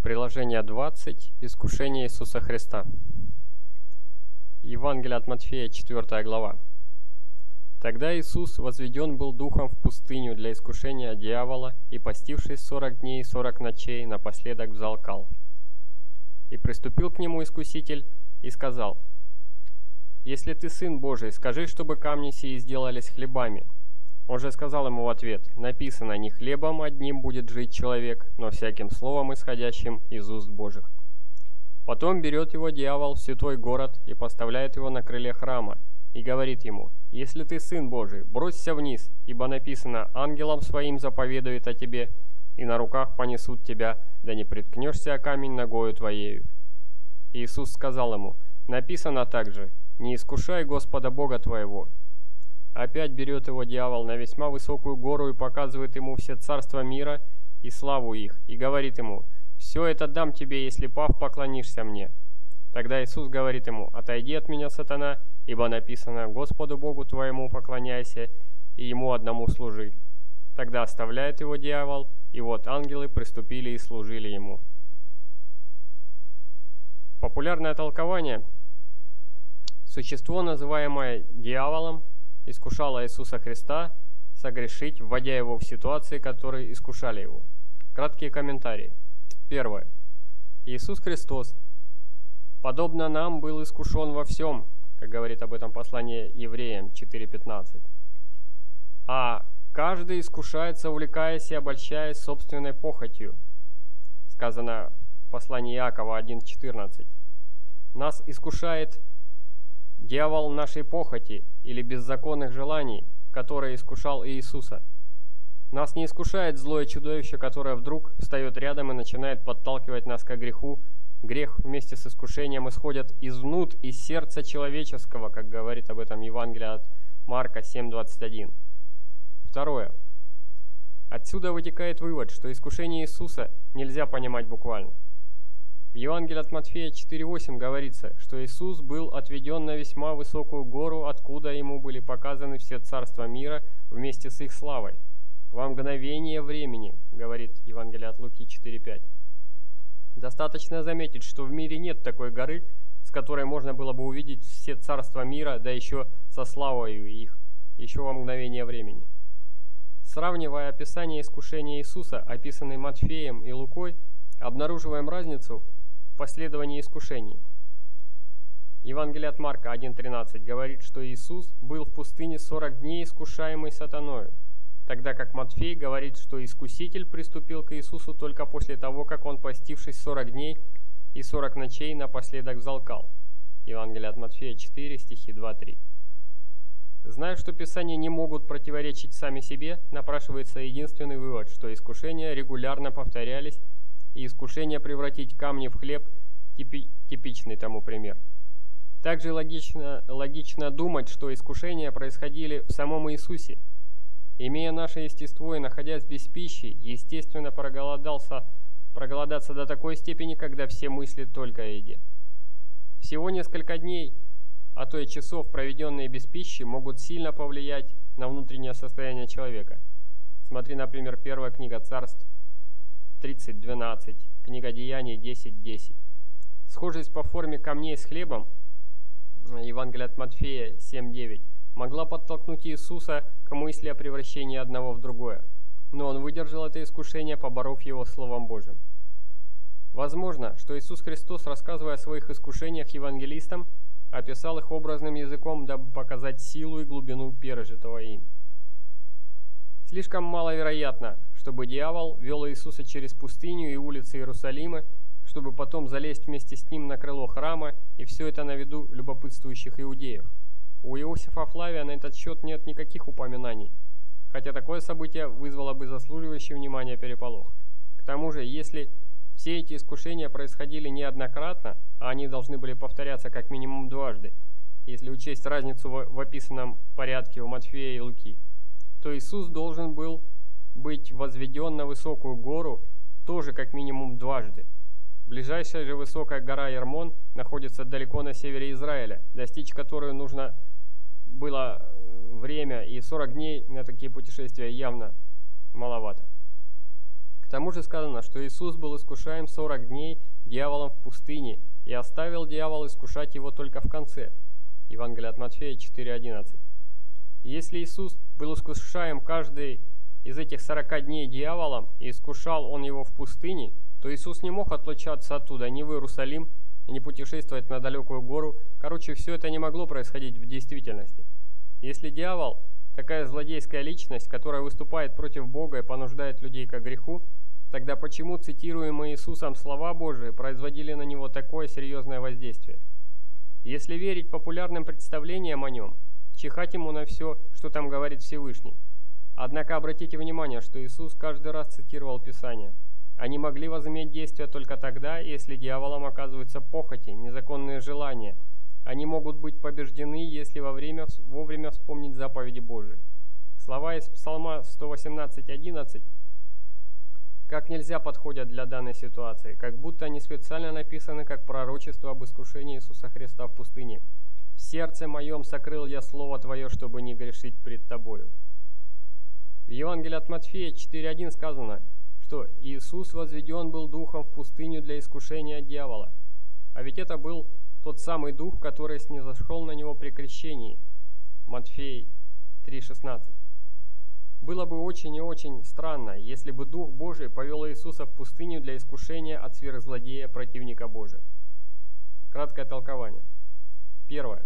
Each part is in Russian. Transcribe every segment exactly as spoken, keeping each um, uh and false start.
Приложение двадцать. Искушение Иисуса Христа. Евангелие от Матфея, четвёртая глава. Тогда Иисус возведен был духом в пустыню для искушения дьявола, и, постившись сорок дней и сорок ночей, напоследок взалкал. И приступил к нему искуситель и сказал: «Если ты Сын Божий, скажи, чтобы камни сии сделались хлебами». Он же сказал ему в ответ: «Написано, не хлебом одним будет жить человек, но всяким словом, исходящим из уст Божьих». Потом берет его дьявол в святой город и поставляет его на крыле храма, и говорит ему: «Если ты Сын Божий, бросься вниз, ибо написано, ангелам своим заповедует о тебе, и на руках понесут тебя, да не приткнешься о камень ногою твоею». Иисус сказал ему: «Написано также, не искушай Господа Бога твоего». Опять берет его дьявол на весьма высокую гору и показывает ему все царства мира и славу их, и говорит ему: «Все это дам тебе, если, пав, поклонишься мне». Тогда Иисус говорит ему: «Отойди от меня, сатана, ибо написано, Господу Богу твоему поклоняйся, и Ему одному служи». Тогда оставляет его дьявол, и вот ангелы приступили и служили ему. Популярное толкование: существо, называемое дьяволом, искушало Иисуса Христа согрешить, вводя его в ситуации, которые искушали его. Краткие комментарии. Первое. Иисус Христос, подобно нам, был искушен во всем, как говорит об этом послание Евреям четыре пятнадцать. А каждый искушается, увлекаясь и обольщаясь собственной похотью. Сказано в послании Иакова один четырнадцать. Нас искушает дьявол нашей похоти или беззаконных желаний, которые искушал Иисуса. Нас не искушает злое чудовище, которое вдруг встает рядом и начинает подталкивать нас к греху. Грех вместе с искушением исходят изнут, из сердца человеческого, как говорит об этом Евангелие от Марка семь двадцать один. Второе. Отсюда вытекает вывод, что искушение Иисуса нельзя понимать буквально. В Евангелии от Матфея четыре восемь говорится, что Иисус был отведен на весьма высокую гору, откуда ему были показаны все царства мира вместе с их славой. Во мгновение времени, говорит Евангелие от Луки четыре пять. Достаточно заметить, что в мире нет такой горы, с которой можно было бы увидеть все царства мира, да еще со славою их, еще во мгновение времени. Сравнивая описание искушения Иисуса, описанные Матфеем и Лукой, обнаруживаем разницу в последовании искушений. Евангелие от Марка один тринадцать говорит, что Иисус был в пустыне сорок дней искушаемый сатаною, тогда как Матфей говорит, что Искуситель приступил к Иисусу только после того, как он, постившись сорок дней и сорок ночей, напоследок взалкал. Евангелие от Матфея четыре, стихи два три. Зная, что Писания не могут противоречить сами себе, напрашивается единственный вывод, что искушения регулярно повторялись, и искушение превратить камни в хлеб – типи, типичный тому пример. Также логично, логично думать, что искушения происходили в самом Иисусе. Имея наше естество и находясь без пищи, естественно проголодался, проголодаться до такой степени, когда все мыслят только о еде. Всего несколько дней, а то и часов, проведенные без пищи, могут сильно повлиять на внутреннее состояние человека. Смотри, например, первая книга Царств тридцать двенадцать, книга Деяний десять десять. Схожесть по форме камней с хлебом, Евангелие от Матфея семь девять, могла подтолкнуть Иисуса к мысли о превращении одного в другое, но он выдержал это искушение, поборов его Словом Божьим. Возможно, что Иисус Христос, рассказывая о своих искушениях евангелистам, описал их образным языком, дабы показать силу и глубину пережитого им. Слишком маловероятно, чтобы дьявол вел Иисуса через пустыню и улицы Иерусалима, чтобы потом залезть вместе с ним на крыло храма, и все это на виду любопытствующих иудеев. У Иосифа Флавия на этот счет нет никаких упоминаний, хотя такое событие вызвало бы заслуживающий внимания переполох. К тому же, если все эти искушения происходили неоднократно, а они должны были повторяться как минимум дважды, если учесть разницу в, в описанном порядке у Матфея и Луки, то Иисус должен был быть возведен на высокую гору тоже как минимум дважды. Ближайшая же высокая гора Ермон находится далеко на севере Израиля, достичь которой нужно было время, и сорок дней на такие путешествия явно маловато. К тому же сказано, что Иисус был искушаем сорок дней дьяволом в пустыне, и оставил дьявол искушать его только в конце. Евангелие от Матфея четыре одиннадцать. Если Иисус был искушаем каждый из этих сорока дней дьяволом, и искушал он его в пустыне, то Иисус не мог отлучаться оттуда ни в Иерусалим, ни путешествовать на далекую гору. Короче, все это не могло происходить в действительности. Если дьявол – такая злодейская личность, которая выступает против Бога и понуждает людей к греху, тогда почему цитируемые Иисусом слова Божии производили на него такое серьезное воздействие? Если верить популярным представлениям о нем, чихать ему на все, что там говорит Всевышний. Однако обратите внимание, что Иисус каждый раз цитировал Писание. Они могли возыметь действие только тогда, если дьяволом оказываются похоти, незаконные желания. Они могут быть побеждены, если во время, вовремя вспомнить заповеди Божии. Слова из Псалма сто восемнадцать одиннадцать как нельзя подходят для данной ситуации, как будто они специально написаны как пророчество об искушении Иисуса Христа в пустыне. «В сердце моем сокрыл я Слово Твое, чтобы не грешить пред Тобою». В Евангелии от Матфея четыре один сказано, что Иисус возведен был духом в пустыню для искушения дьявола. А ведь это был тот самый дух, который снизошел на него при крещении. Матфей три шестнадцать. Было бы очень и очень странно, если бы Дух Божий повел Иисуса в пустыню для искушения от сверхзлодея, противника Божия. Краткое толкование. Первое.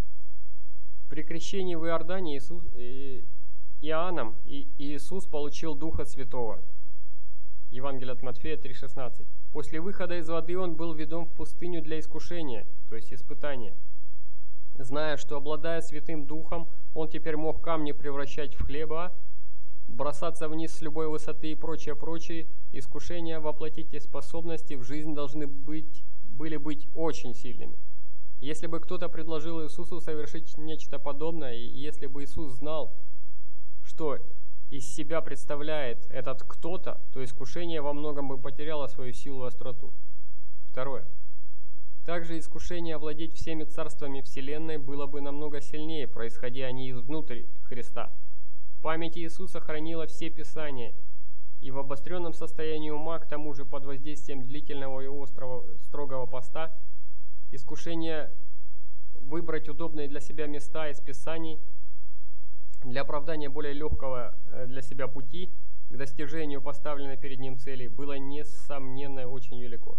При крещении в Иордане Иисус, и, Иоанном и, Иисус получил Духа Святого. Евангелие от Матфея три шестнадцать. После выхода из воды он был ведом в пустыню для искушения, то есть испытания. Зная, что, обладая Святым Духом, он теперь мог камни превращать в хлеба, бросаться вниз с любой высоты и прочее, прочее, искушения воплотить и способности в жизнь должны быть, были быть очень сильными. Если бы кто-то предложил Иисусу совершить нечто подобное, и если бы Иисус знал, что из себя представляет этот кто-то, то искушение во многом бы потеряло свою силу и остроту. Второе. Также искушение овладеть всеми царствами Вселенной было бы намного сильнее, происходя они изнутри Христа. Память Иисуса хранила все Писания, и в обостренном состоянии ума, к тому же под воздействием длительного и острого, строгого поста, искушение выбрать удобные для себя места из Писаний для оправдания более легкого для себя пути к достижению поставленной перед ним цели было, несомненно, очень велико.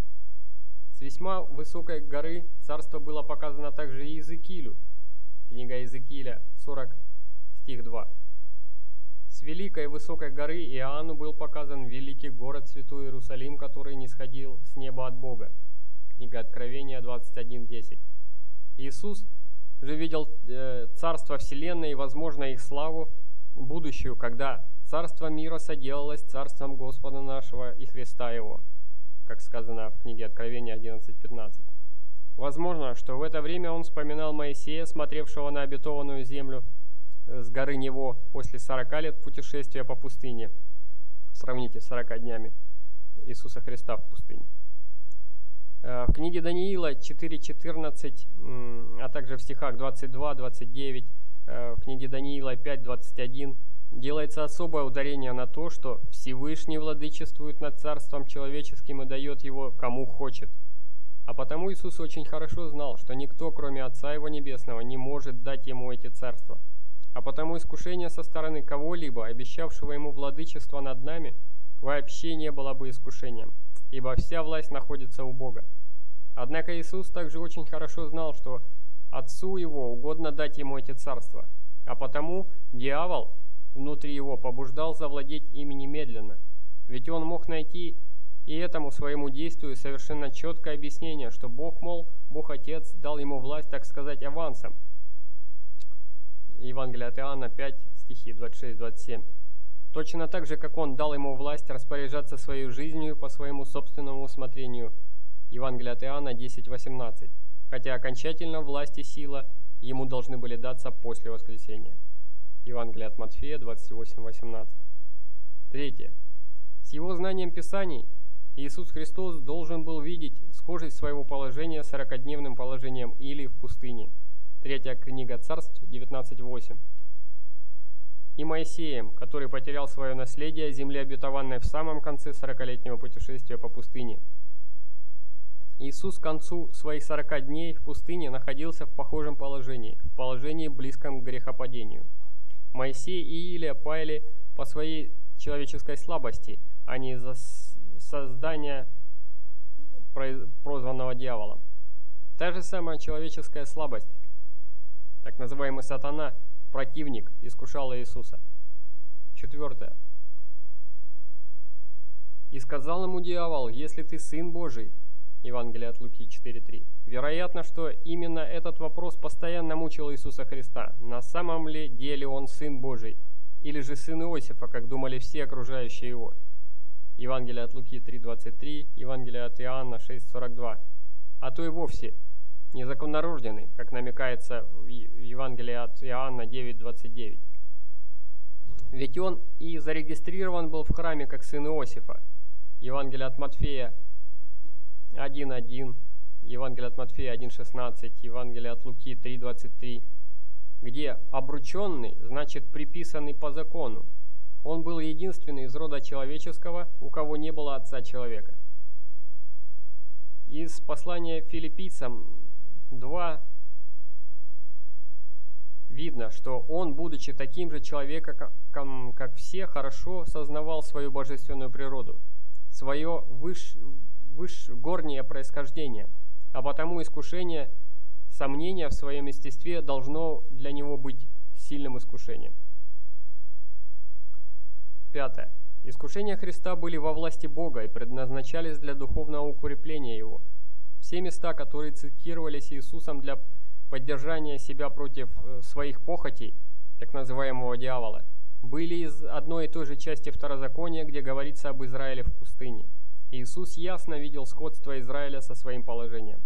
С весьма высокой горы царство было показано также и Иезекиилю. Книга Иезекииля, сорок, стих два. С великой высокой горы Иоанну был показан великий город Святой Иерусалим, который нисходил с неба от Бога. Книга Откровения двадцать один десять. Иисус же видел э, царство Вселенной и, возможно, их славу будущую, когда царство мира соделалось царством Господа нашего и Христа Его, как сказано в книге Откровения одиннадцать пятнадцать. Возможно, что в это время он вспоминал Моисея, смотревшего на обетованную землю с горы Нево после сорока лет путешествия по пустыне. Сравните с сорока днями Иисуса Христа в пустыне. В книге Даниила четыре четырнадцать, а также в стихах двадцать два двадцать девять, в книге Даниила пять двадцать один делается особое ударение на то, что Всевышний владычествует над царством человеческим и дает его кому хочет. А потому Иисус очень хорошо знал, что никто, кроме Отца Его Небесного, не может дать Ему эти царства. А потому искушение со стороны кого-либо, обещавшего Ему владычество над нами, вообще не было бы искушением, ибо вся власть находится у Бога. Однако Иисус также очень хорошо знал, что Отцу Его угодно дать Ему эти царства, а потому дьявол внутри Его побуждал завладеть ими немедленно, ведь он мог найти и этому своему действию совершенно четкое объяснение, что Бог, мол, Бог Отец дал Ему власть, так сказать, авансом. Евангелие от Иоанна пять, стихи двадцать шесть двадцать семь. Точно так же, как Он дал Ему власть распоряжаться своей жизнью по своему собственному усмотрению. Евангелие от Иоанна десять восемнадцать. Хотя окончательно власть и сила Ему должны были даться после воскресения. Евангелие от Матфея двадцать восемь восемнадцать. Третье. С Его знанием Писаний Иисус Христос должен был видеть схожесть своего положения с сорокадневным положением Илии в пустыне. Третья книга Царств девятнадцать восемь. и Моисеем, который потерял свое наследие земли обетованной в самом конце сорокалетнего путешествия по пустыне. Иисус к концу своих сорока дней в пустыне находился в похожем положении, в положении близком к грехопадению. Моисей и Илия пали по своей человеческой слабости, а не из-за создания, прозванного дьяволом. Та же самая человеческая слабость, так называемый сатана, противник, искушал Иисуса. Четвертое. «И сказал ему дьявол, если ты Сын Божий». Евангелие от Луки четыре три. Вероятно, что именно этот вопрос постоянно мучил Иисуса Христа. На самом ли деле Он Сын Божий, или же сын Иосифа, как думали все окружающие его? Евангелие от Луки три двадцать три, Евангелие от Иоанна шесть сорок два. А то и вовсе незаконнорожденный, как намекается в Евангелии от Иоанна девять двадцать девять. Ведь он и зарегистрирован был в храме как сын Иосифа. Евангелие от Матфея один один, Евангелие от Матфея один шестнадцать, Евангелие от Луки три двадцать три, где обрученный значит приписанный по закону. Он был единственный из рода человеческого, у кого не было отца человека. Из послания филиппийцам два видно, что он, будучи таким же человеком, как все, хорошо сознавал свою божественную природу, свое выш, выш, горнее происхождение, а потому искушение, сомнение в своем естестве должно для него быть сильным искушением. Пятое. Искушения Христа были во власти Бога и предназначались для духовного укрепления Его. Все места, которые цитировались Иисусом для поддержания себя против своих похотей, так называемого дьявола, были из одной и той же части Второзакония, где говорится об Израиле в пустыне. Иисус ясно видел сходство Израиля со своим положением.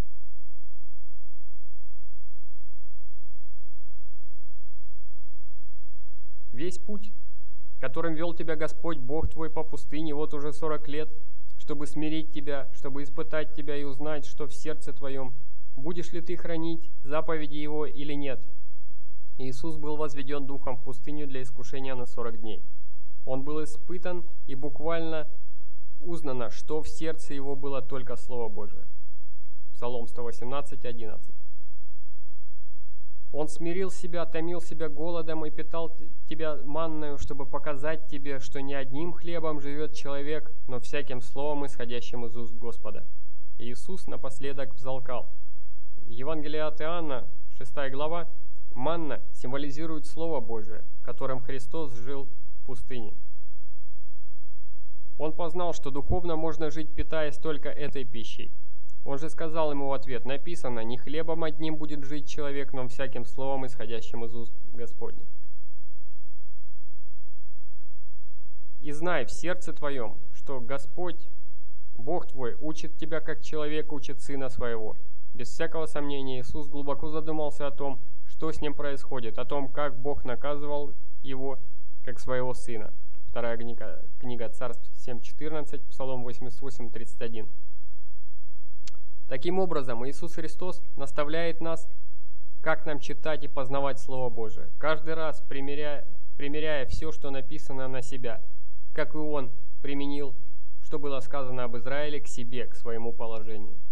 Весь путь, которым вел тебя Господь, Бог твой, по пустыне вот уже сорок лет, чтобы смирить тебя, чтобы испытать тебя и узнать, что в сердце твоем, будешь ли ты хранить заповеди Его или нет. Иисус был возведен Духом в пустыню для искушения на сорок дней. Он был испытан, и буквально узнано, что в сердце Его было только Слово Божие. Псалом сто восемнадцать одиннадцать. Он смирил себя, томил себя голодом и питал тебя манною, чтобы показать тебе, что не одним хлебом живет человек, но всяким словом, исходящим из уст Господа. Иисус напоследок взалкал. В Евангелии от Иоанна, шестая глава, манна символизирует Слово Божие, которым Христос жил в пустыне. Он познал, что духовно можно жить, питаясь только этой пищей. Он же сказал ему в ответ: написано, не хлебом одним будет жить человек, но всяким словом, исходящим из уст Господних. И знай в сердце твоем, что Господь, Бог твой, учит тебя, как человек учит сына своего. Без всякого сомнения Иисус глубоко задумался о том, что с ним происходит, о том, как Бог наказывал его, как своего сына. Вторая книга, книга Царств семь четырнадцать, Псалом восемьдесят восемь тридцать один. Таким образом, Иисус Христос наставляет нас, как нам читать и познавать Слово Божие, каждый раз примеряя, примеряя все, что написано, на себя, как и Он применил, что было сказано об Израиле, к себе, к своему положению.